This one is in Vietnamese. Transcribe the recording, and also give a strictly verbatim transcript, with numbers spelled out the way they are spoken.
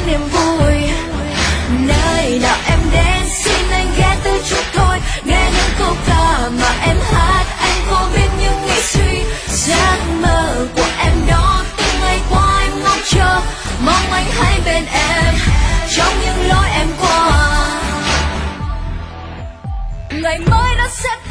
niềm vui. Nơi nào em đến xin anh ghé tới chút thôi, nghe những câu ca mà em hát anh có biết những nghĩ suy. Giấc mơ của em đó từng ngày qua em ngóng chờ, mong anh hãy bên em trong những lối em qua. Ngày mới đã sẽ